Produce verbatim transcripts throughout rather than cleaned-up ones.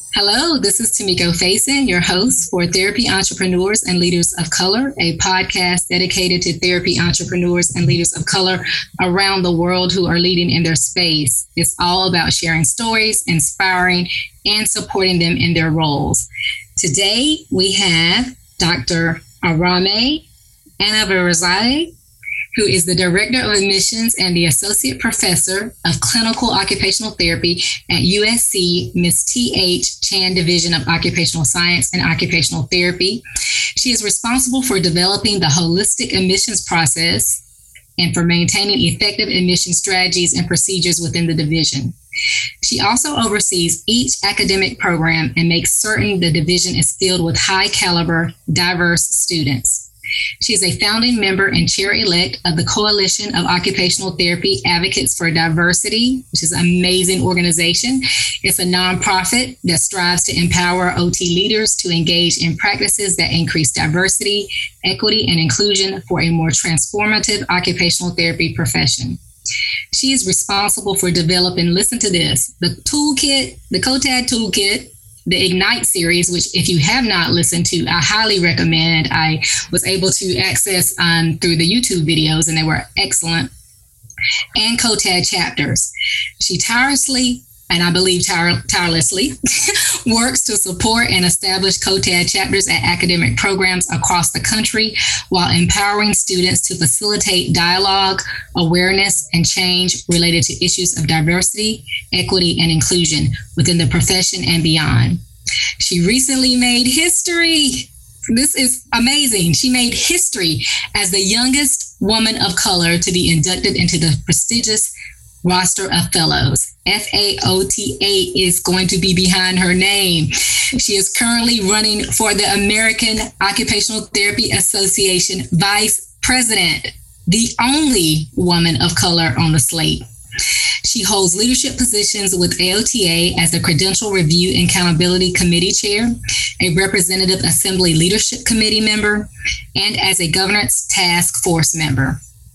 Hello, this is Tamiko Faison, your host for Therapy Entrepreneurs and Leaders of Color, a podcast dedicated to therapy entrepreneurs and leaders of color around the world who are leading in their space. It's all about sharing stories, inspiring, and supporting them in their roles. Today, we have Doctor Arame Anavirazade, who is the Director of Admissions and the Associate Professor of Clinical Occupational Therapy at U S C Miss T H Chan Division of Occupational Science and Occupational Therapy. She is responsible for developing the holistic admissions process and for maintaining effective admission strategies and procedures within the division. She also oversees each academic program and makes certain the division is filled with high caliber, diverse students. She is a founding member and chair-elect of the Coalition of Occupational Therapy Advocates for Diversity, which is an amazing organization. It's a nonprofit that strives to empower O T leaders to engage in practices that increase diversity, equity, and inclusion for a more transformative occupational therapy profession. She is responsible for developing, listen to this, the toolkit, the C O T A D toolkit, the Ignite series, which if you have not listened to, I highly recommend. I was able to access um, through the YouTube videos, and they were excellent. And C O T A D chapters. She tirelessly, and I believe tire- tirelessly, works to support and establish C O T A D chapters at academic programs across the country while empowering students to facilitate dialogue, awareness, and change related to issues of diversity, equity, and inclusion within the profession and beyond. She recently made history. This is amazing. She made history as the youngest woman of color to be inducted into the prestigious roster of fellows. F A O T A is going to be behind her name. She is currently running for the American Occupational Therapy Association Vice President, the only woman of color on the slate. She holds leadership positions with A O T A as the Credential Review and Accountability Committee Chair, a Representative Assembly Leadership Committee member, and as a Governance Task Force member.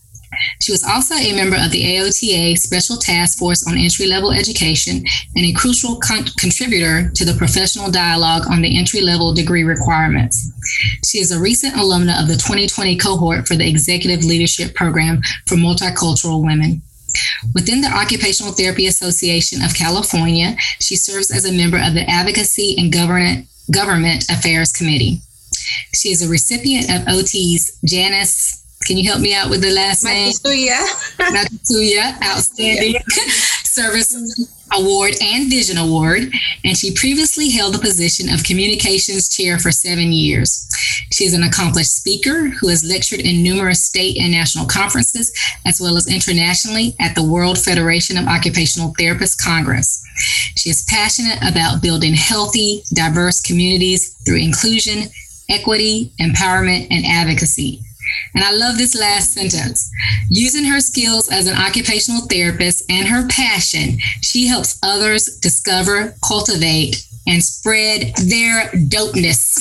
She was also a member of the A O T A Special Task Force on Entry-Level Education and a crucial con- contributor to the professional dialogue on the entry-level degree requirements. She is a recent alumna of the twenty twenty cohort for the Executive Leadership Program for Multicultural Women. Within the Occupational Therapy Association of California, she serves as a member of the Advocacy and Government, Government Affairs Committee. She is a recipient of O T's Janice, can you help me out with the last name? Matsuya. Matsuya, Outstanding Service Award and Vision Award, and she previously held the position of Communications Chair for seven years. She is an accomplished speaker who has lectured in numerous state and national conferences, as well as internationally at the World Federation of Occupational Therapists Congress. She is passionate about building healthy, diverse communities through inclusion, equity, empowerment, and advocacy. And I love this last sentence. Using her skills as an occupational therapist and her passion, she helps others discover, cultivate, and spread their dopeness.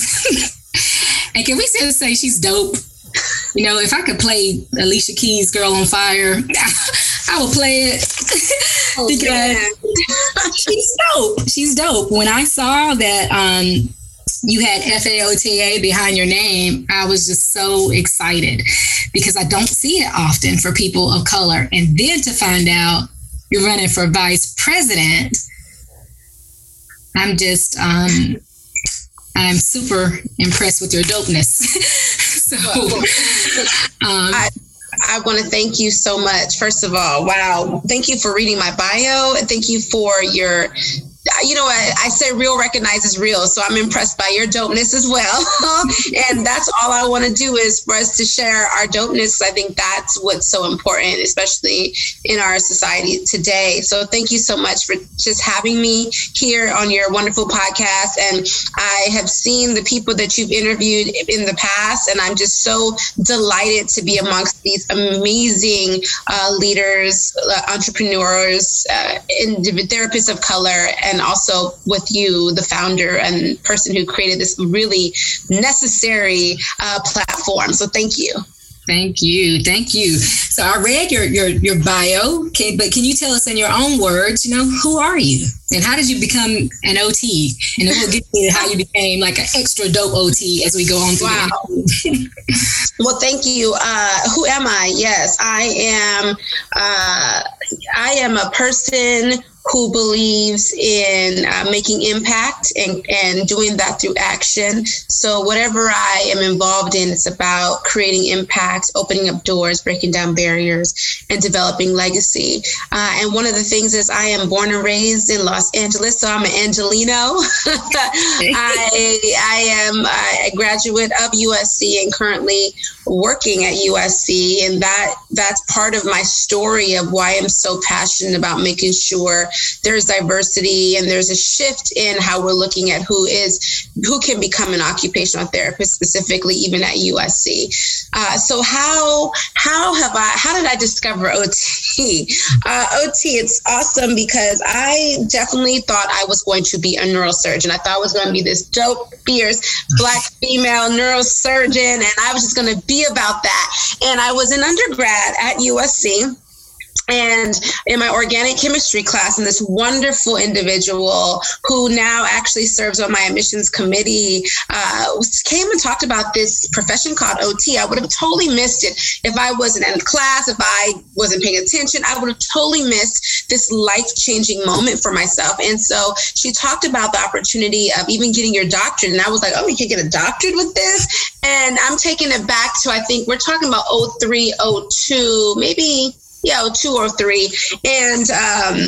And can we just say she's dope? You know, if I could play Alicia Keys' Girl on Fire, I would play it. Oh, because she's dope. She's dope. When I saw that um, you had F A O T A behind your name, I was just so excited because I don't see it often for people of color. And then to find out you're running for vice president, I'm just, um, I'm super impressed with your dopeness. so, um, I, I want to thank you so much. First of all, wow. Thank you for reading my bio. And thank you for your, you know, I, I say real recognizes real. So I'm impressed by your dopeness as well. And that's all I want to do is for us to share our dopeness. I think that's what's so important, especially in our society today. So thank you so much for just having me here on your wonderful podcast. And I have seen the people that you've interviewed in the past, and I'm just so delighted to be amongst these amazing uh, leaders, uh, entrepreneurs, uh, and therapists of color, and also with you, the founder and person who created this really necessary uh, platform. So thank you. Thank you. Thank you. So I read your your your bio, can, but can you tell us in your own words, you know, who are you and how did you become an O T? And then we'll get to how you became like an extra dope O T as we go on through. Wow. The Well, thank you. Uh, who am I? Yes, I am. Uh, I am a person who believes in uh, making impact and, and doing that through action. So whatever I am involved in, it's about creating impact, opening up doors, breaking down barriers, and developing legacy. Uh, and one of the things is I am born and raised in Los Angeles, so I'm an Angelino. I, I am a graduate of U S C and currently working at U S C. And that that's part of my story of why I'm so passionate about making sure there's diversity and there's a shift in how we're looking at who is who can become an occupational therapist, specifically even at U S C. Uh, so how how have I how did I discover O T? Uh, O T, it's awesome because I definitely thought I was going to be a neurosurgeon. I thought I was going to be this dope, fierce Black female neurosurgeon, and I was just going to be about that. And I was an undergrad at U S C. And in my organic chemistry class, and this wonderful individual who now actually serves on my admissions committee uh, came and talked about this profession called O T. I would have totally missed it if I wasn't in class, if I wasn't paying attention. I would have totally missed this life-changing moment for myself. And so she talked about the opportunity of even getting your doctorate. And I was like, oh, you can get a doctorate with this? And I'm taking it back to, I think we're talking about oh three, oh two, maybe Yeah, two or three. And um,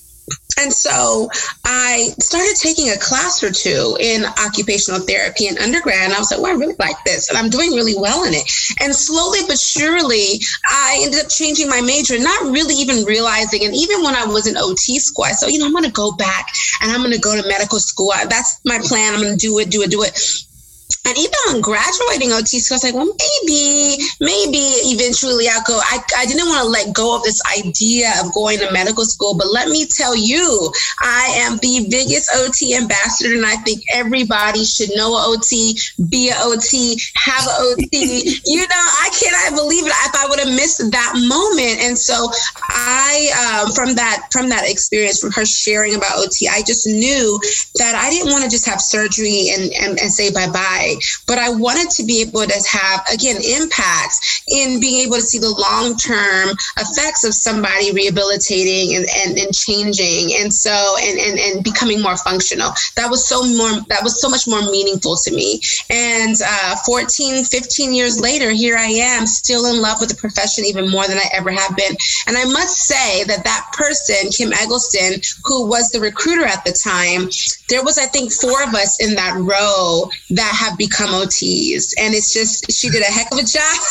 and so I started taking a class or two in occupational therapy in undergrad. And I was like, well, I really like this. And I'm doing really well in it. And slowly but surely, I ended up changing my major, not really even realizing. And even when I was in O T school, I said, you know, I'm going to go back and I'm going to go to medical school. That's my plan. I'm going to do it, do it, do it. And even on graduating O T school, I was like, well, maybe, maybe eventually I'll go. I, I didn't want to let go of this idea of going to medical school. But let me tell you, I am the biggest O T ambassador. And I think everybody should know an O T, be an O T, have an O T. You know, I cannot believe it if I would have missed that moment. And so I, um, from that, from that experience, from her sharing about O T, I just knew that I didn't want to just have surgery and, and, and say bye-bye. But I wanted to be able to have, again, impacts in being able to see the long-term effects of somebody rehabilitating and, and, and changing. And so, and, and, and becoming more functional. That was so more, that was so much more meaningful to me. And uh, fourteen, fifteen years later, here I am still in love with the profession even more than I ever have been. And I must say that that person, Kim Eggleston, who was the recruiter at the time, there was, I think, four of us in that row that have become O Ts. And it's just, she did a heck of a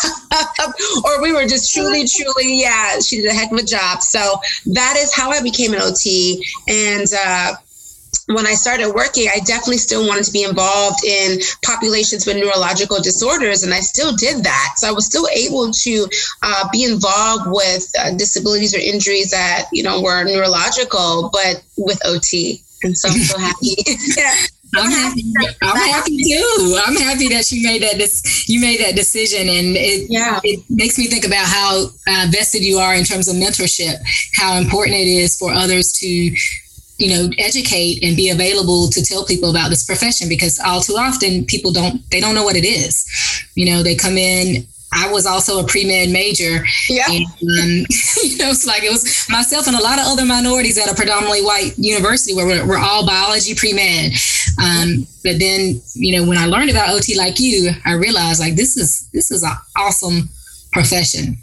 job. Or we were just truly, truly, yeah, she did a heck of a job. So that is how I became an O T. And uh, when I started working, I definitely still wanted to be involved in populations with neurological disorders. And I still did that. So I was still able to uh, be involved with uh, disabilities or injuries that, you know, were neurological, but with O T. And so I'm so happy. Yeah. I'm happy. I'm happy too. I'm happy that you made that. This you made that decision, and it yeah. it makes me think about how uh, vested you are in terms of mentorship. How important it is for others to, you know, educate and be available to tell people about this profession, because all too often people don't they don't know what it is. You know, they come in. I was also a pre-med major. Yeah. And, um, you know, it's like it was myself and a lot of other minorities at a predominantly white university where we're, we're all biology pre-med. Um, but then, you know, when I learned about O T like you, I realized like this is this is an awesome profession.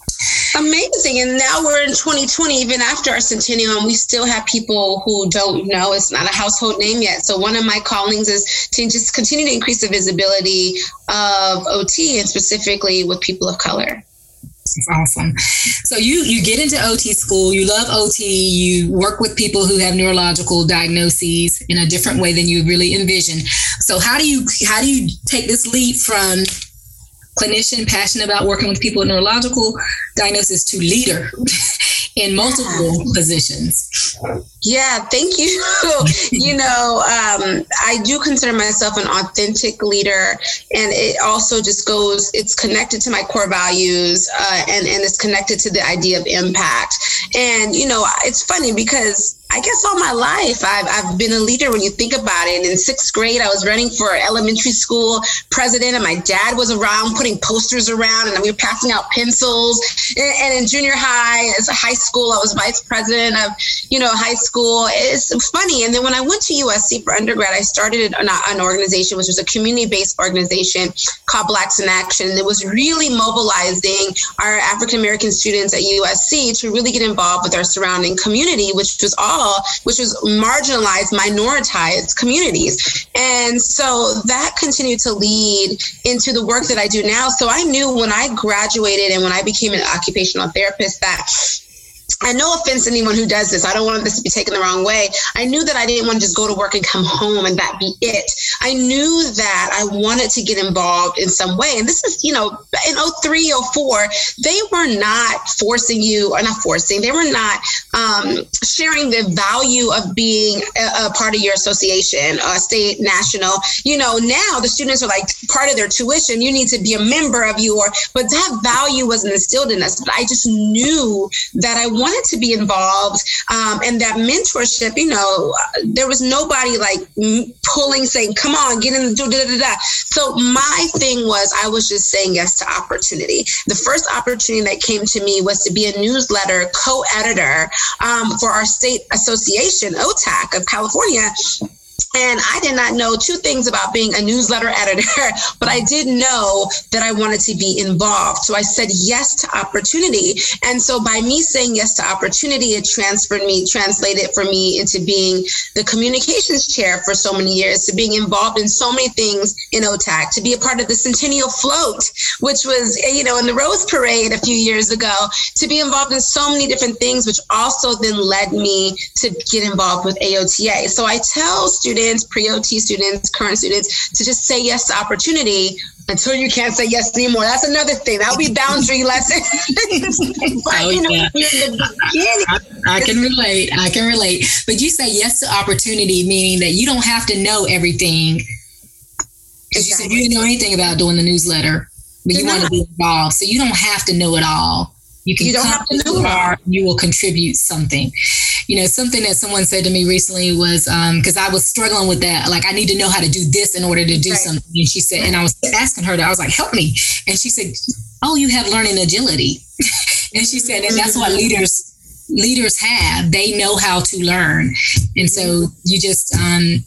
Amazing. And now we're in twenty twenty, even after our centennial, and we still have people who don't know. It's not a household name yet. So one of my callings is to just continue to increase the visibility of O T, and specifically with people of color. That's awesome. So you, you get into O T school, you love O T, you work with people who have neurological diagnoses in a different way than you really envisioned. So how do you, how do you take this leap from clinician passionate about working with people with neurological diagnosis to leader in multiple positions. Yeah, thank you. You know, um, I do consider myself an authentic leader, and it also just goes, it's connected to my core values, uh, and, and it's connected to the idea of impact. And, you know, it's funny because I guess all my life I've, I've been a leader when you think about it. In sixth grade, I was running for elementary school president, and my dad was around putting posters around, and we were passing out pencils. And, and in junior high, as a high school, I was vice president of, you know, high school. It's funny. And then when I went to U S C for undergrad, I started an, an organization, which was a community-based organization called Blacks in Action. It was really mobilizing our African-American students at U S C to really get involved with our surrounding community, which was all which was marginalized, minoritized communities. And so that continued to lead into the work that I do now. So I knew when I graduated and when I became an occupational therapist that, and no offense to anyone who does this, I don't want this to be taken the wrong way. I knew that I didn't want to just go to work and come home and that be it. I knew that I wanted to get involved in some way. And this is, you know, in oh three, oh four, they were not forcing you, or not forcing, they were not um, sharing the value of being a, a part of your association, uh, state, national. You know, now the students are like part of their tuition. You need to be a member of your, but that value wasn't instilled in us. But I just knew that I wanted to be involved, um, and that mentorship, you know, there was nobody like pulling, saying, come on, get in, do da da da. So my thing was, I was just saying yes to opportunity. The first opportunity that came to me was to be a newsletter co-editor um, for our state association, O T A C of California. And I did not know two things about being a newsletter editor, but I did know that I wanted to be involved. So I said yes to opportunity. And so by me saying yes to opportunity, it transferred me, translated for me into being the communications chair for so many years, to being involved in so many things in O T A C, to be a part of the Centennial Float, which was, you know, in the Rose Parade a few years ago, to be involved in so many different things, which also then led me to get involved with A O T A. So I tell students, pre-O T students, current students, to just say yes to opportunity until you can't say yes anymore. That's another thing. That'll be boundary lesson. But, oh, you know, yeah. in the beginning, I, I can relate. I can relate. But you say yes to opportunity, meaning that you don't have to know everything. Because exactly. You said you didn't know anything about doing the newsletter, but you want to be involved. So you don't have to know it all. You can you don't have to know it all. You will contribute something. You know, something that someone said to me recently was, um, because I was struggling with that. Like, I need to know how to do this in order to do right. something. And she said, and I was asking her that, I was like, help me. And she said, oh, you have learning agility. And she said, and that's what leaders, leaders have. They know how to learn. And so you just, um,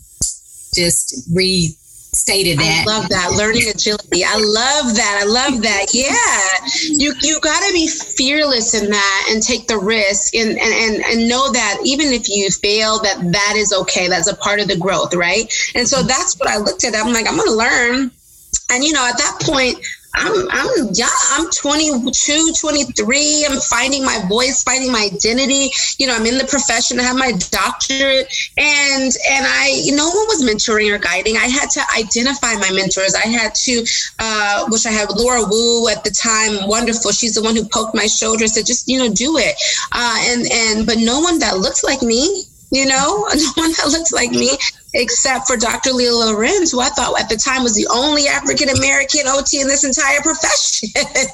just re stated that. I love that. Learning agility. I love that. I love that. Yeah. You you gotta be fearless in that and take the risk and, and, and, and know that even if you fail, that that is okay. That's a part of the growth, right? And so that's what I looked at. I'm like, I'm gonna learn. And you know, at that point, I'm I'm young. I'm twenty-two, twenty-three. I'm finding my voice, finding my identity. You know, I'm in the profession. I have my doctorate, and and I, no one was mentoring or guiding. I had to identify my mentors. I had to, uh, which I had Laura Wu at the time. Wonderful. She's the one who poked my shoulder, said, just, you know, do it. Uh, and and but no one that looks like me. You know, no one that looks like me, except for Doctor Leah Lorenz, who I thought at the time was the only African-American O T in this entire profession.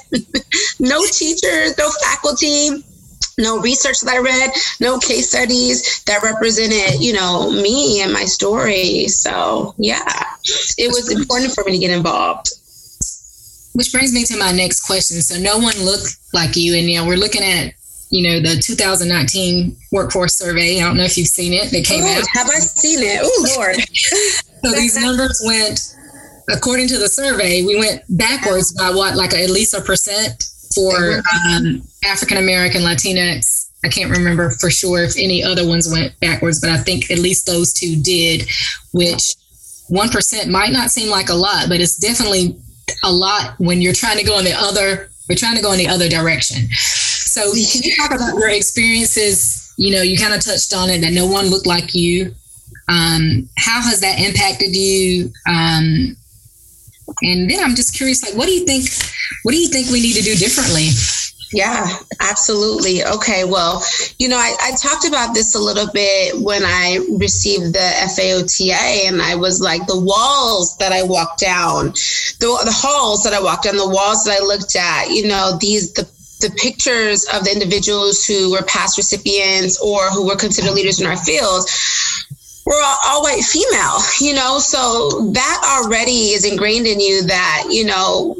No teachers, no faculty, no research that I read, no case studies that represented, you know, me and my story. So, yeah, it was important for me to get involved. Which brings me to my next question. So no one looked like you, and, you know, we're looking at, you know, the two thousand nineteen workforce survey. I don't know if you've seen it. It came Ooh, out. Have I seen it? Oh, Lord. So these numbers went, according to the survey, we went backwards by what, like a, at least a percent for um, African-American, Latinx. I can't remember for sure if any other ones went backwards, but I think at least those two did, which one percent might not seem like a lot, but it's definitely a lot when you're trying to go in the other, we're trying to go in the other direction. So can you talk about your experiences? You know, you kind of touched on it, that no one looked like you. Um, how has that impacted you? Um, and then I'm just curious, like, what do you think, what do you think we need to do differently Yeah, absolutely. Okay, well, you know, I, I talked about this a little bit when I received the F A O T A, and I was like, the walls that I walked down, the, the halls that I walked down, the walls that I looked at, you know, these, the the pictures of the individuals who were past recipients or who were considered leaders in our field were all, all white female, you know, so that already is ingrained in you that, you know,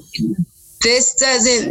this doesn't,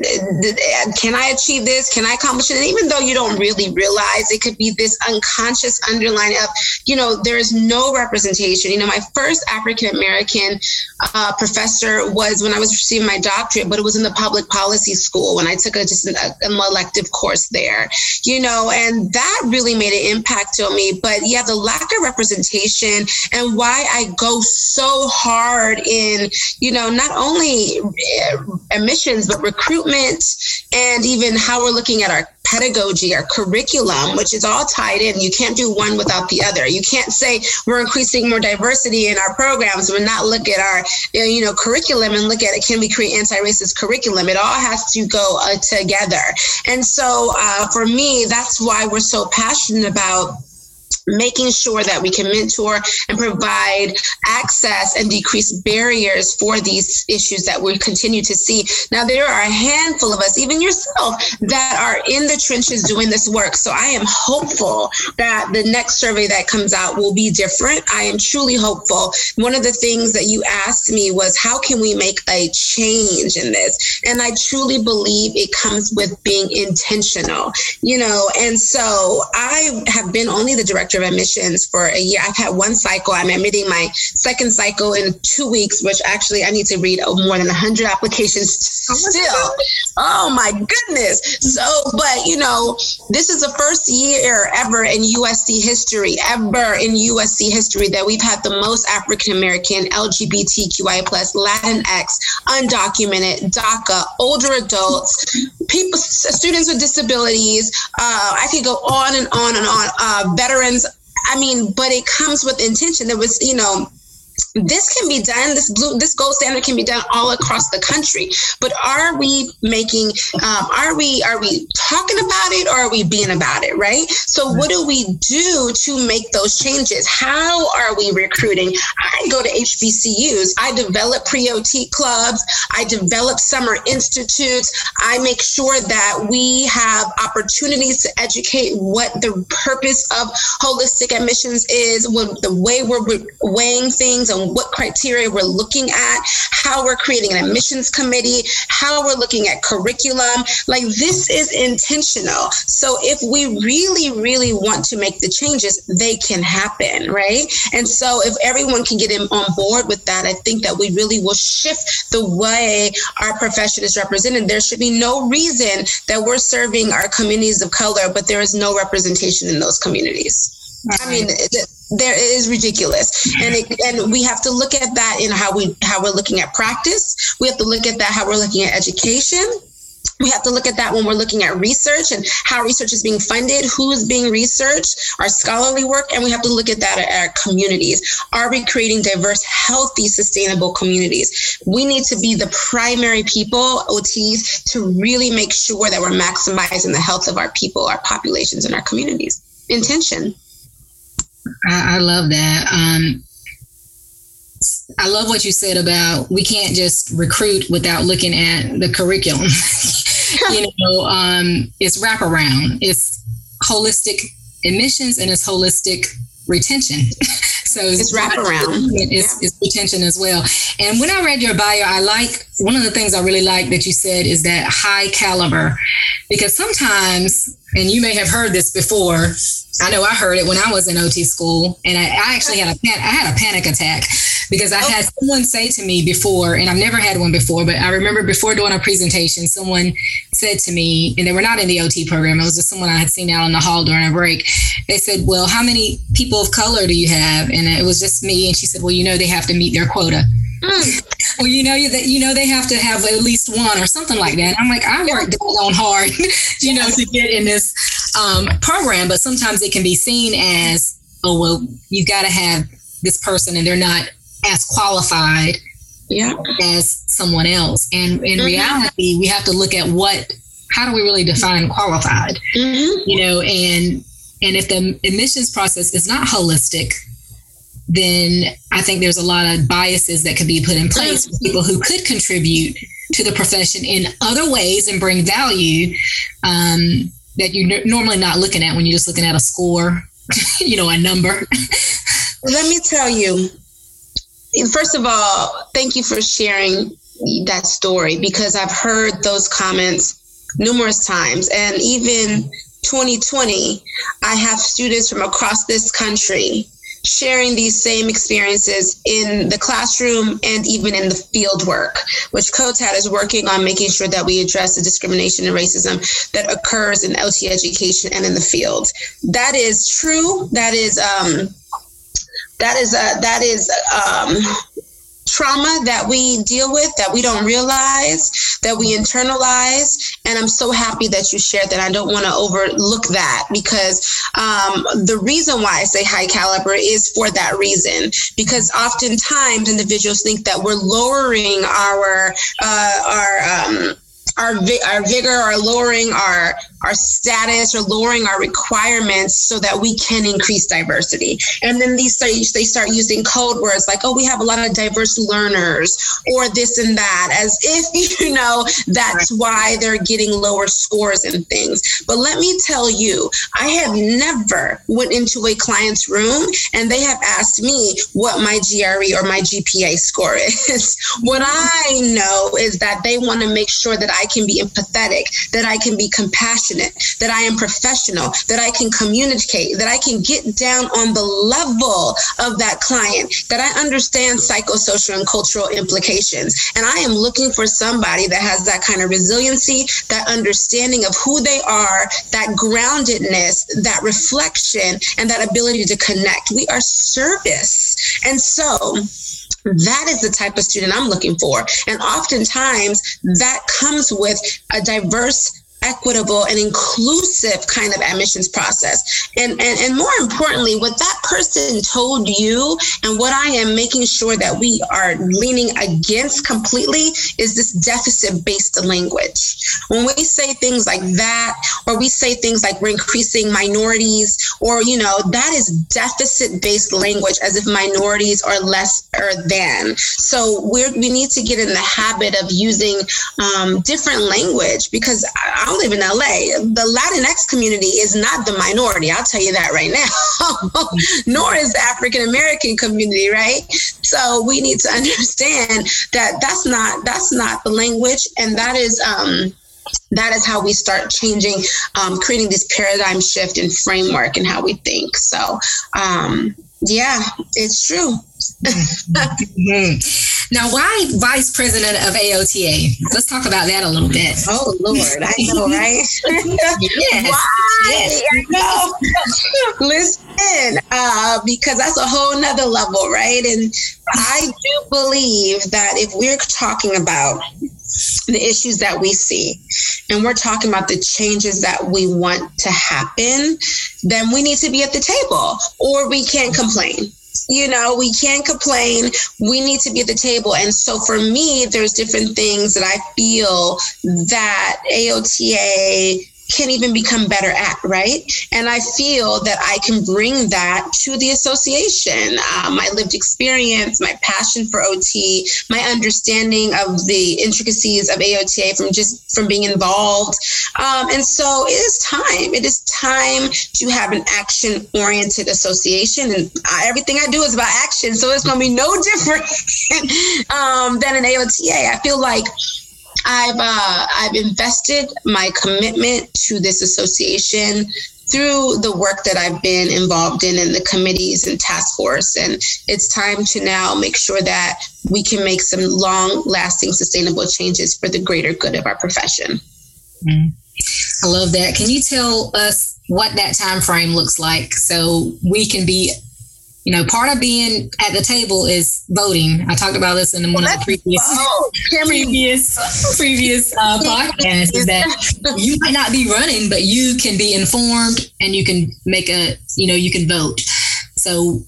can I achieve this? Can I accomplish it? And even though you don't really realize, it could be this unconscious underline of, you know, there is no representation. You know, my first African-American uh, professor was when I was receiving my doctorate, but it was in the public policy school when I took a, just an, an elective course there, you know, and that really made an impact on me. But yeah, the lack of representation and why I go so hard in, you know, not only admission, but recruitment and even how we're looking at our pedagogy, our curriculum, which is all tied in. You can't do one without the other. You can't say we're increasing more diversity in our programs but not look at our, you know, curriculum and look at it. Can we create anti-racist curriculum? It all has to go uh, together. And so uh, for me, that's why we're so passionate about making sure that we can mentor and provide access and decrease barriers for these issues that we continue to see. Now, there are a handful of us, even yourself, that are in the trenches doing this work. So I am hopeful that the next survey that comes out will be different. I am truly hopeful. One of the things that you asked me was, how can we make a change in this? And I truly believe it comes with being intentional, you know, and so I have been only the director of admissions for a year. I've had one cycle. I'm admitting my second cycle in two weeks, which actually I need to read more than one hundred applications still. Oh my goodness. So, but you know, this is the first year ever in U S C history, ever in U S C history that we've had the most African-American, L G B T Q I plus, Latinx, undocumented, DACA, older adults, people, students with disabilities. Uh, I could go on and on and on. Uh, veterans. I mean, but it comes with intention. There was, you know, this can be done. This blue, this gold standard can be done all across the country. But are we making? Um, are we? Are we talking about it, or are we being about it? Right. So, what do we do to make those changes? How are we recruiting? I go to H B C Us. I develop pre-O T clubs. I develop summer institutes. I make sure that we have opportunities to educate what the purpose of holistic admissions is, what the way we're weighing things, and what criteria we're looking at, how we're creating an admissions committee, how we're looking at curriculum. Like, this is intentional. So if we really, really want to make the changes, they can happen, right? And so if everyone can get in on board with that, I think that we really will shift the way our profession is represented. There should be no reason that we're serving our communities of color, but there is no representation in those communities. Right. I mean, it, there is ridiculous, and it, and we have to look at that in how we how we're looking at practice. We have to look at that how we're looking at education. We have to look at that when we're looking at research and how research is being funded, who is being researched, our scholarly work, and we have to look at that at our communities. Are we creating diverse, healthy, sustainable communities? We need to be the primary people, O Ts, to really make sure that we're maximizing the health of our people, our populations, and our communities. Intention. I, I love that. Um, I love what you said about we can't just recruit without looking at the curriculum. you know, um, it's wraparound. It's holistic admissions and it's holistic retention. So it's, it's wraparound. It's, yeah. it's retention as well. And when I read your bio, I like one of the things I really like that you said is that high caliber, because sometimes, and you may have heard this before. I know I heard it when I was in O T school, and I, I actually had a pan- I had a panic attack because I had someone say to me before, and I've never had one before, but I remember before doing a presentation, someone said to me, and they were not in the O T program, it was just someone I had seen out in the hall during a break. They said, well, how many people of color do you have? And it was just me. And she said, well, you know, they have to meet their quota. Mm. Well, you know that you know they have to have at least one or something like that. And I'm like, I worked on hard, you know, to get in this um, program, but sometimes it can be seen as, oh, well, you've got to have this person, and they're not as qualified yeah. as someone else. And in mm-hmm. reality, we have to look at what, how do we really define qualified? Mm-hmm. You know, and and if the admissions process is not holistic, then I think there's a lot of biases that could be put in place for people who could contribute to the profession in other ways and bring value um, that you're n- normally not looking at when you're just looking at a score, you know, a number. Let me tell you, first of all, thank you for sharing that story, because I've heard those comments numerous times. And even twenty twenty, I have students from across this country sharing these same experiences in the classroom and even in the field work, which COTAD is working on making sure that we address the discrimination and racism that occurs in L T education and in the field. That is true. That is um, that is uh, that is um, trauma that we deal with, that we don't realize, that we internalize. And I'm so happy that you shared that. I don't want to overlook that, because um, the reason why I say high caliber is for that reason, because oftentimes individuals think that we're lowering our, uh, our, um, our, our vigor, or lowering our, our status, or lowering our requirements so that we can increase diversity. And then these they start using code words like, oh, we have a lot of diverse learners, or this and that, as if, you know, that's why they're getting lower scores and things. But let me tell you, I have never went into a client's room and they have asked me what my G R E or my G P A score is. What I know is that they want to make sure that I can be empathetic, that I can be compassionate, that I am professional, that I can communicate, that I can get down on the level of that client, that I understand psychosocial and cultural implications. And I am looking for somebody that has that kind of resiliency, that understanding of who they are, that groundedness, that reflection, and that ability to connect. We are service. And so that is the type of student I'm looking for. And oftentimes that comes with a diverse, equitable, and inclusive kind of admissions process. And, and and more importantly, what that person told you, and what I am making sure that we are leaning against completely, is this deficit-based language. When we say things like that, or we say things like we're increasing minorities, or, you know, that is deficit-based language, as if minorities are less or than. So we're, we need to get in the habit of using um, different language, because I, I live in L A. The Latinx community is not the minority. I'll tell you that right now. Nor is the African American community, right? So we need to understand that that's not that's not the language, and that is um, that is how we start changing, um, creating this paradigm shift and framework in how we think. So um, yeah, it's true. Mm-hmm. Now, why vice president of A O T A? Let's talk about that a little bit. Oh, Lord, I know, right? Yes. Why? Yes. I know. Listen, uh, because that's a whole nother level, right? And I do believe that if we're talking about the issues that we see, and we're talking about the changes that we want to happen, then we need to be at the table, or we can't complain. You know, we can't complain. We need to be at the table. And so for me, there's different things that I feel that A O T A can even become better at, right? And I feel that I can bring that to the association. Uh, my lived experience, my passion for O T, my understanding of the intricacies of A O T A from just from being involved. Um, and so it is time. It is time to have an action-oriented association. And I, everything I do is about action, so it's going to be no different um, than an A O T A. I feel like I've uh, I've invested my commitment to this association through the work that I've been involved in in the committees and task force. And it's time to now make sure that we can make some long-lasting, sustainable changes for the greater good of our profession. Mm. I love that. Can you tell us what that time frame looks like so we can be, you know, part of being at the table is voting. I talked about this in one of the previous previous previous uh, podcasts. Is that you might not be running, but you can be informed and you can make a, you know, you can vote. So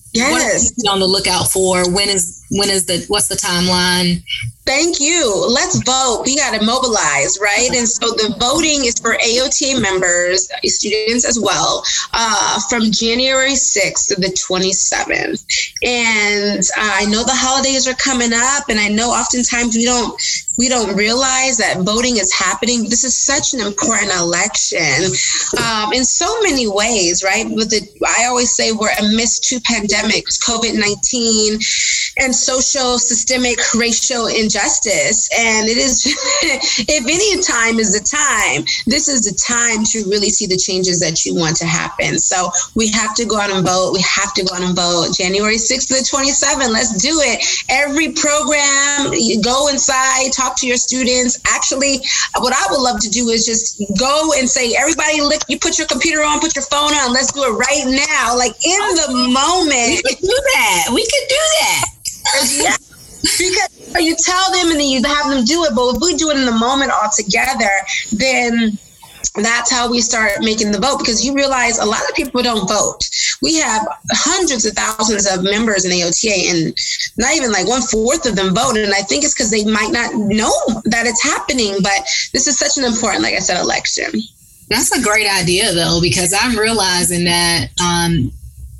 Yes. What are you on the lookout for? When is when is the what's the timeline? Thank you. Let's vote. We got to mobilize, right? And so the voting is for A O T A members, students as well, uh, from January sixth to the twenty-seventh. And uh, I know the holidays are coming up, and I know oftentimes we don't we don't realize that voting is happening. This is such an important election um, in so many ways, right? With the, I always say we're amidst two pandemics, COVID nineteen and social, systemic, racial injustice. And it is, if any time is the time, this is the time to really see the changes that you want to happen. So we have to go out and vote. We have to go out and vote. January sixth to the twenty-seventh, let's do it. Every program, you go inside, talk to your students. Actually, what I would love to do is just go and say, everybody, look, you put your computer on, put your phone on, let's do it right now. Like in the moment. We could do that. We could do that. Yeah. Because you tell them and then you have them do it, but if we do it in the moment all together, then that's how we start making the vote, because you realize a lot of people don't vote. We have hundreds of thousands of members in A O T A and not even like one fourth of them vote. And I think it's because they might not know that it's happening, but this is such an important, like I said, election. That's a great idea though, because I'm realizing that um,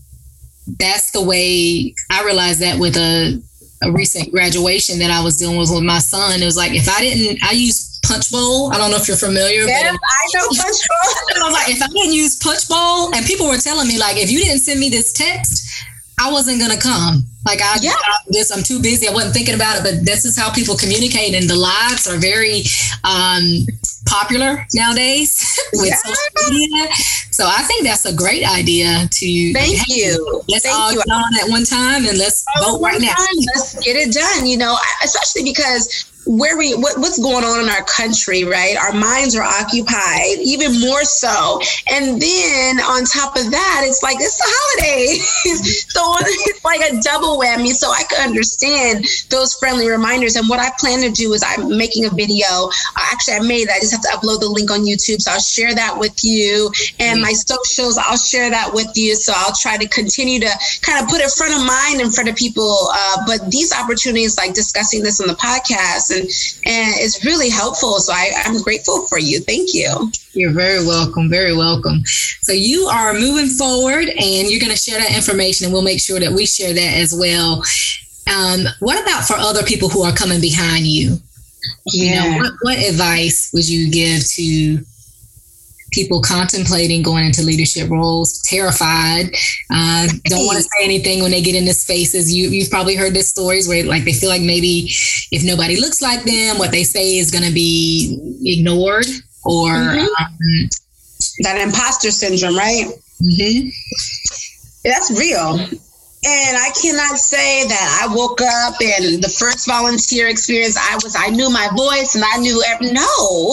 that's the way I realized that with a, a recent graduation that I was dealing with with my son. It was like, if I didn't, I use Punchbowl. I don't know if you're familiar. Yeah, but I know Punchbowl. I was like, if I didn't use Punchbowl, and people were telling me like, if you didn't send me this text, I wasn't going to come. Like I, yeah. I this, I'm too busy. I wasn't thinking about it, but this is how people communicate. And the lives are very um, popular nowadays with yeah. social media. So I think that's a great idea to. Thank hey, you. Let's Thank all you. get on at one time and let's oh, vote right now. Time. Let's get it done. You know, especially because where we what, what's going on in our country, right? Our minds are occupied even more so. And then on top of that, it's like, it's the holidays. So it's like a double whammy. So I could understand those friendly reminders. And what I plan to do is I'm making a video. Uh, actually, I made that. I just have to upload the link on YouTube. So I'll share that with you. And my socials, I'll share that with you. So I'll try to continue to kind of put it front of mind in front of people. Uh, but these opportunities, like discussing this on the podcast, and and it's really helpful. So I, I'm grateful for you. Thank you. You're very welcome. Very welcome. So you are moving forward and you're going to share that information, and we'll make sure that we share that as well. Um, what about for other people who are coming behind you? Yeah. You know, what, what advice would you give to people contemplating going into leadership roles, terrified, uh, don't want to say anything when they get into spaces? You, you've probably heard these stories where like they feel like maybe if nobody looks like them, what they say is going to be ignored, or mm-hmm. um, that imposter syndrome, right? Mm-hmm. That's real. And I cannot say that I woke up and the first volunteer experience, I was, I knew my voice and I knew every, no.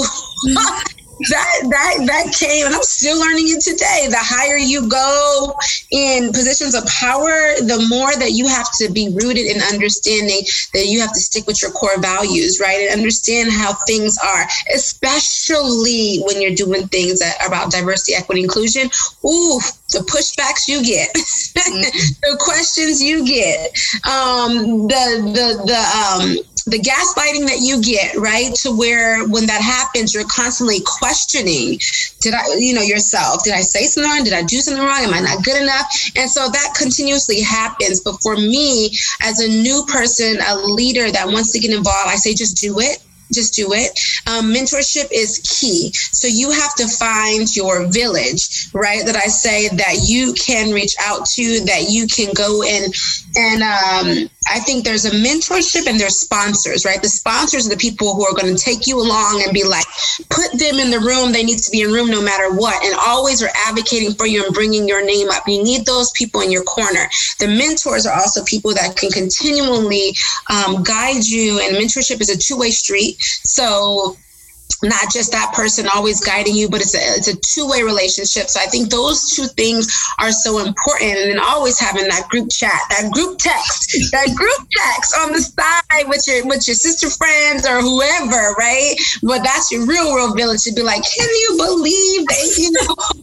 That that that came, and I'm still learning it today. The higher you go in positions of power, the more that you have to be rooted in understanding that you have to stick with your core values, right? And understand how things are, especially when you're doing things that are about diversity, equity, inclusion. Ooh, the pushbacks you get, mm-hmm. the questions you get, um, the the the um. the gaslighting that you get, right? To where when that happens, you're constantly questioning, did I, you know, yourself, did I say something wrong? Did I do something wrong? Am I not good enough? And so that continuously happens. But for me, as a new person, a leader that wants to get involved, I say, just do it. Just do it. Um, mentorship is key. So you have to find your village, right? That I say that you can reach out to, that you can go in. And um, I think there's a mentorship and there's sponsors, right? The sponsors are the people who are going to take you along and be like, put them in the room. They need to be in room no matter what. And always are advocating for you and bringing your name up. You need those people in your corner. The mentors are also people that can continually um, guide you. And mentorship is a two-way street. So not just that person always guiding you, but it's a, it's a two-way relationship. So I think those two things are so important. And then always having that group chat, that group text, that group text on the side with your with your sister friends or whoever, right? But that's your real, real village to be like, can you believe they, you know,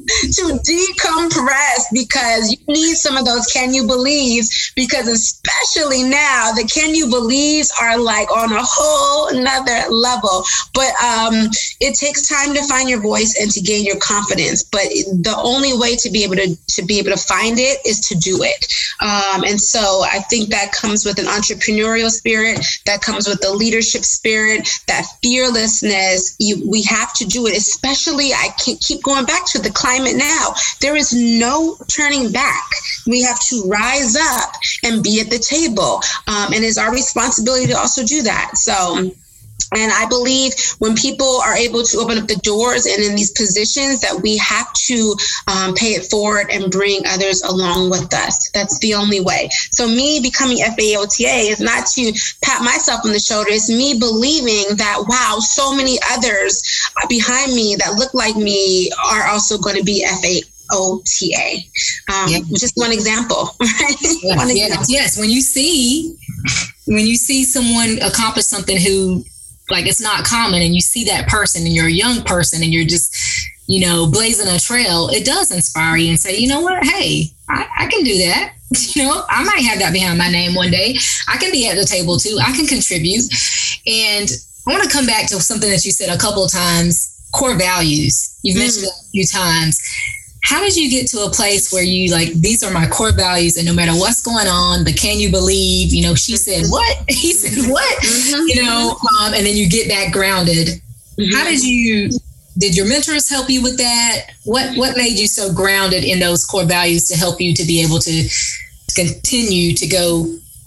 to decompress, because you need some of those can you believes, because especially now the can you believes are like on a whole another level. But um, it takes time to find your voice and to gain your confidence. But the only way to be able to, to be able to find it is to do it. Um, and so I think that comes with an entrepreneurial spirit, that comes with the leadership spirit, that fearlessness. You, we have to do it, especially, I can't keep going back to the climate now. There is no turning back. We have to rise up and be at the table. Um, and it's our responsibility to also do that. So, and I believe when people are able to open up the doors and in these positions, that we have to um, pay it forward and bring others along with us. That's the only way. So me becoming F A O T A is not to pat myself on the shoulder. It's me believing that, wow, so many others behind me that look like me are also going to be F A O T A. Um, yeah. Just one example, right? Yeah, one yeah, example. yes. When you see, when you see someone accomplish something who, like, it's not common, and you see that person and you're a young person and you're just, you know, blazing a trail, it does inspire you and say, you know what, hey, I, I can do that. You know, I might have that behind my name one day. I can be at the table too. I can contribute. And I want to come back to something that you said a couple of times, core values. You've mentioned mm. it a few times. How did you get to a place where you like, these are my core values, and no matter what's going on, the can you believe, you know, she said what? He said what? Mm-hmm. You know, um, and then you get back grounded. Mm-hmm. How did you, did your mentors help you with that? What what made you so grounded in those core values to help you to be able to continue to go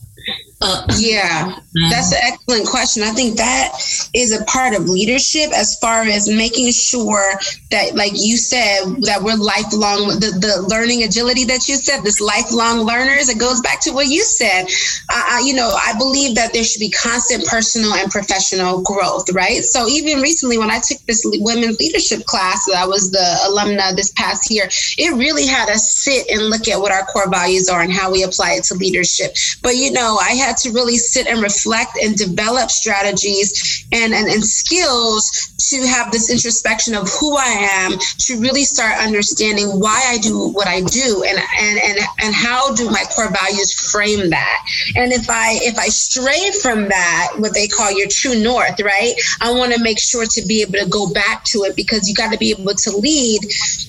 up? Yeah, that's an excellent question. I think that is a part of leadership, as far as making sure that, like you said, that we're lifelong, the, the learning agility that you said, this lifelong learners, it goes back to what you said. Uh, you know, I believe that there should be constant personal and professional growth, right? So even recently when I took this women's leadership class, I was the alumna this past year, it really had us sit and look at what our core values are and how we apply it to leadership. But, you know, I had to really sit and reflect and develop strategies and, and, and skills to have this introspection of who I am, to really start understanding why I do what I do, and and and, and how do my core values frame that. And if I if I stray from that, what they call your true north, right? I want to make sure to be able to go back to it, because you got to be able to lead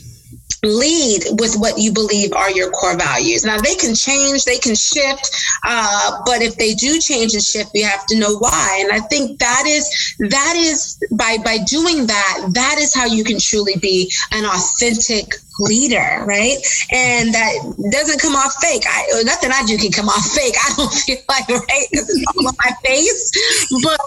lead with what you believe are your core values. Now, they can change, they can shift, uh, but if they do change and shift, you have to know why. And I think that is, that is by, by doing that, that is how you can truly be an authentic leader, right? And that doesn't come off fake. I, nothing I do can come off fake. I don't feel like, right? Because it's all on my face. But,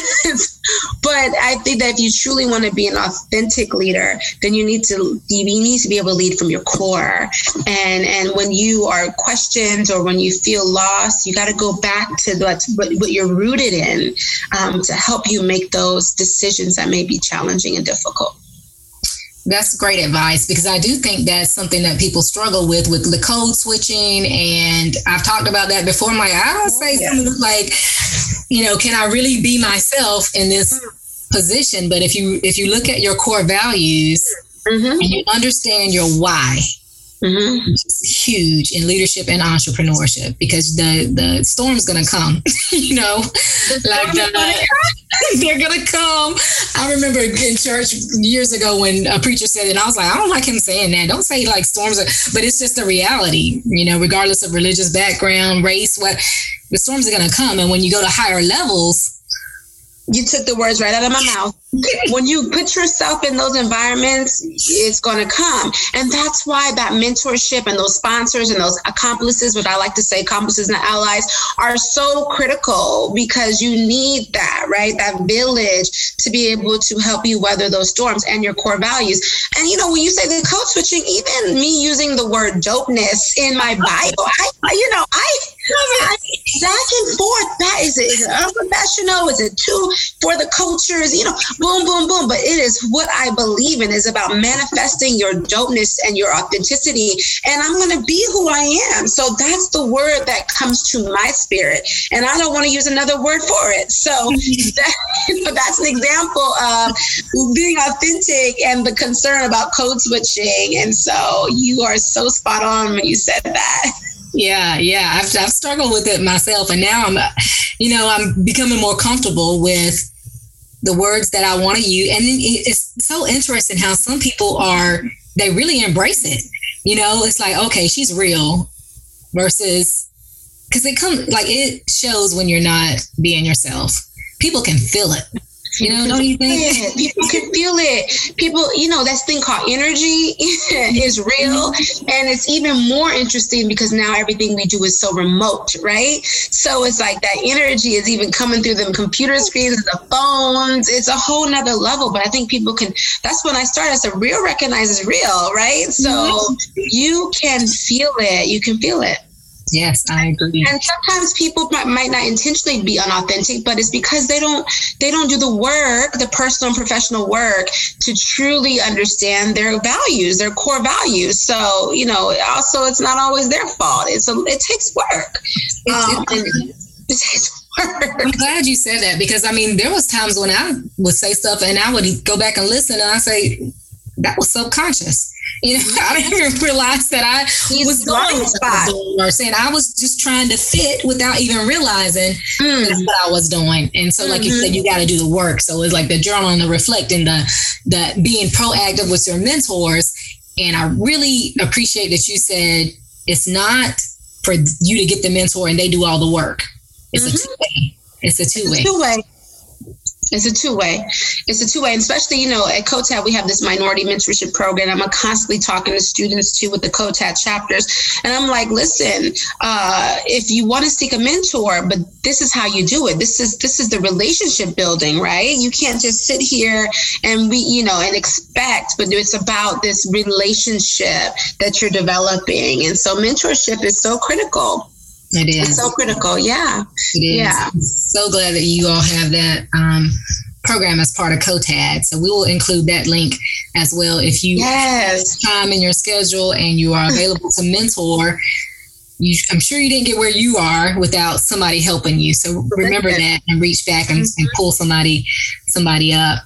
but I think that if you truly want to be an authentic leader, then you need to, you need to be able to lead from your core. And, and when you are questioned or when you feel lost, you got to go back to what, what you're rooted in, um, to help you make those decisions that may be challenging and difficult. That's great advice, because I do think that's something that people struggle with, with the code switching. And I've talked about that before. I'm like, I don't say yeah. something like, you know, can I really be myself in this position? But if you, if you look at your core values mm-hmm. and you understand your why, mm-hmm. which is huge in leadership and entrepreneurship, because the, the storm's going to come, you know, the like the, they're going to come. I remember in church years ago when a preacher said it, and I was like, I don't like him saying that. Don't say like storms, are, but it's just a reality, you know, regardless of religious background, race, what the storms are going to come. And when you go to higher levels, you took the words right out of my mouth. When you put yourself in those environments, it's going to come. And that's why that mentorship and those sponsors and those accomplices, what I like to say, accomplices and allies, are so critical, because you need that, right? That village to be able to help you weather those storms, and your core values. And, you know, when you say the code switching, even me using the word dopeness in my bio, I, you know, I, Back and forth. That is it. Is it unprofessional? Is it too for the cultures? You know, boom, boom, boom. But it is what I believe in, is about manifesting your dopeness and your authenticity. And I'm going to be who I am. So that's the word that comes to my spirit. And I don't want to use another word for it. So that, you know, that's an example of being authentic and the concern about code switching. And so you are so spot on when you said that. Yeah, yeah. I've, I've struggled with it myself. And now I'm, you know, I'm becoming more comfortable with the words that I want to use. And then it's so interesting how some people are, they really embrace it. You know, it's like, okay, she's real versus, because it comes, like, it shows when you're not being yourself. People can feel it. You know, don't you think? People can feel it. People, you know, that thing called energy is real. And it's even more interesting because now everything we do is so remote, right? So it's like that energy is even coming through the computer screens, the phones. It's a whole nother level. But I think people can, that's when I started. So real recognizes real, right? So mm-hmm. you can feel it. You can feel it. Yes, I agree. And sometimes people might, might not intentionally be unauthentic, but it's because they don't they don't do the work, the personal and professional work, to truly understand their values, their core values. So, you know, also it's not always their fault. It's a, it takes work. Um, it, it takes work. I'm glad you said that, because I mean, there was times when I would say stuff and I would go back and listen and I say, that was subconscious. You know, I didn't even realize that I He's was going spot. Or saying I was just trying to fit without even realizing mm. that's what I was doing. And so, like mm-hmm. you said, you got to do the work. So it's like the journaling, the reflecting, the the being proactive with your mentors. And I really appreciate that you said it's not for you to get the mentor and they do all the work. It's mm-hmm. a two way. It's a two way. Two way. It's a two-way. It's a two-way. And especially, you know, at C O T A D, we have this minority mentorship program. I'm constantly talking to students, too, with the C O T A D chapters. And I'm like, listen, uh, if you want to seek a mentor, but this is how you do it. This is this is the relationship building, right? You can't just sit here and we, you know, and expect, but it's about this relationship that you're developing. And so mentorship is so critical. It is. It's so critical. Yeah. It is. Yeah. I'm so glad that you all have that um, program as part of C O T A D. So we will include that link as well. If you yes. have time in your schedule and you are available to mentor, you, I'm sure you didn't get where you are without somebody helping you. So remember that and reach back and, and pull somebody, somebody up.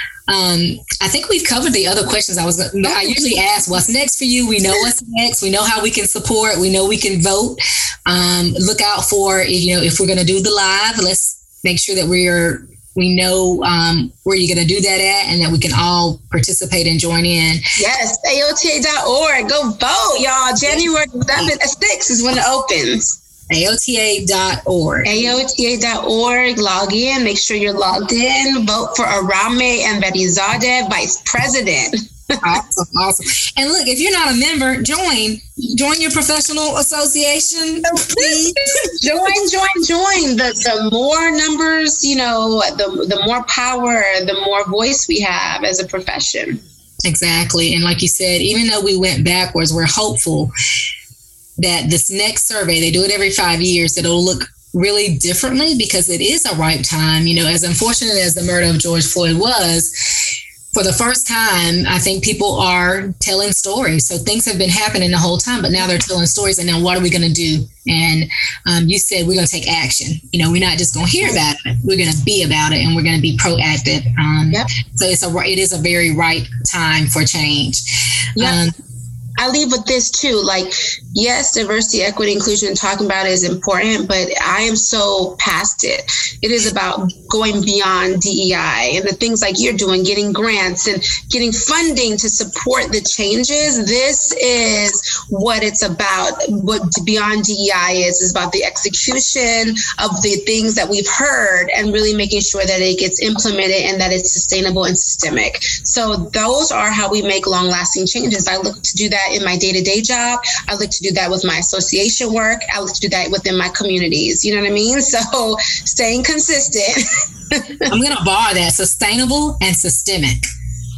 Um, I think we've covered the other questions. I was, I usually ask, what's next for you? We know what's next. We know how we can support. We know we can vote. Um, look out for, you know, if we're going to do the live, let's make sure that we're, we know um, where you're going to do that at and that we can all participate and join in. Yes, A O T A dot org. Go vote, y'all. January sixth is when it opens. A O T A dot org. A O T A dot org. Log in. Make sure you're logged in. Vote for Arame Enverizadeh, Vice President. Awesome, awesome. And look, if you're not a member, join. Join your professional association. Please. join, join, join. The the more numbers, you know, the the more power, the more voice we have as a profession. Exactly. And like you said, even though we went backwards, we're hopeful that this next survey, they do it every five years, that it'll look really differently, because it is a ripe time. You know, as unfortunate as the murder of George Floyd was, for the first time, I think people are telling stories. So things have been happening the whole time, but now they're telling stories. And then what are we going to do? And um, you said we're going to take action. You know, we're not just going to hear about it. We're going to be about it, and we're going to be proactive. Um, yep. So it's a, it is a very right time for change. Yep. Um, I leave with this too, like, yes, diversity, equity, inclusion, talking about it is important, but I am so past it. It is about going beyond D E I and the things like you're doing, getting grants and getting funding to support the changes. This is what it's about. What beyond D E I is, is about the execution of the things that we've heard and really making sure that it gets implemented and that it's sustainable and systemic. So those are how we make long lasting changes. I look to do that in my day-to-day job. I look to do that with my association work. I look to do that within my communities. You know what I mean? So staying consistent. I'm going to borrow that: sustainable and systemic.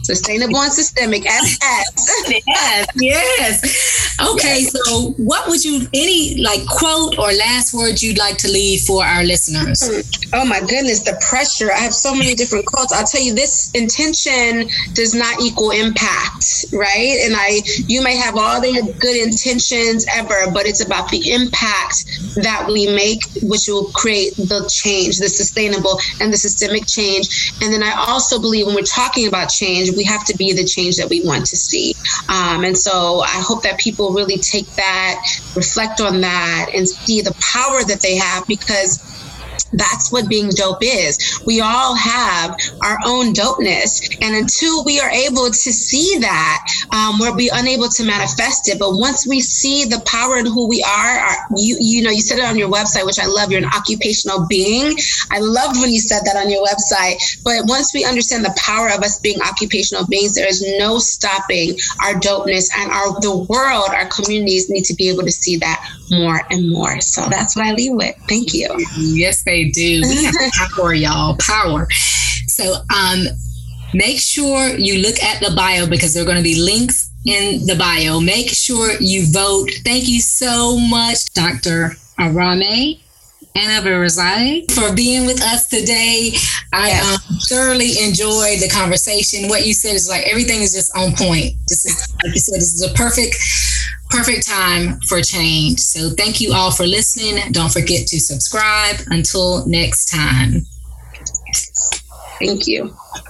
Sustainable and systemic, S S. Yes, yes. Okay, yes. So what would you, any like quote or last words you'd like to leave for our listeners? Oh my goodness, the pressure. I have so many different quotes. I'll tell you, this intention does not equal impact, right? And I, you may have all the good intentions ever, but it's about the impact that we make, which will create the change, the sustainable and the systemic change. And then I also believe when we're talking about change, we have to be the change that we want to see. Um, and so I hope that people really take that, reflect on that, and see the power that they have, because that's what being dope is. We all have our own dopeness. And until we are able to see that, um, we'll be unable to manifest it. But once we see the power in who we are, our, you you know, you said it on your website, which I love, you're an occupational being. I loved when you said that on your website. But once we understand the power of us being occupational beings, there is no stopping our dopeness, and our the world, our communities need to be able to see that more and more. So that's what I leave with. Thank you. Yes, they do. We have power, y'all. Power. So um, make sure you look at the bio, because there are going to be links in the bio. Make sure you vote. Thank you so much, Doctor Arame Anabarazade, for being with us today. I yes. um, thoroughly enjoyed the conversation. What you said is like everything is just on point. This is, like you said, this is a perfect Perfect time for change. So thank you all for listening. Don't forget to subscribe. Until next time. Thank you.